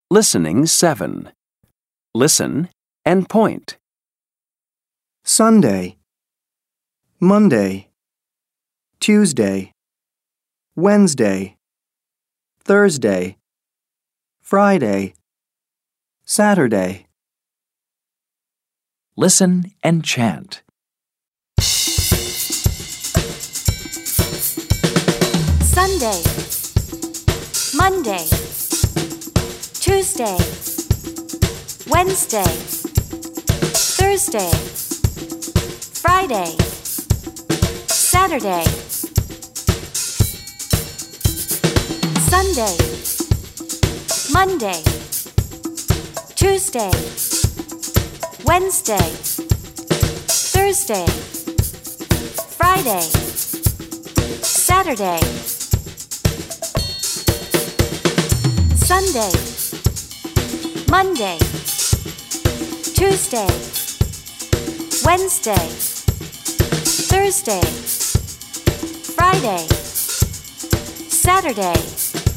Listening 7. Listen and point. Sunday, Monday, Tuesday, Wednesday, Thursday, Friday, Saturday. Listen and chant. Sunday, Monday, Tuesday, Wednesday, Thursday, Friday, Saturday. Sunday, Monday, Tuesday, Wednesday, Thursday, Friday, Saturday. Sunday, Monday, Tuesday, Wednesday, Thursday, Friday, Saturday.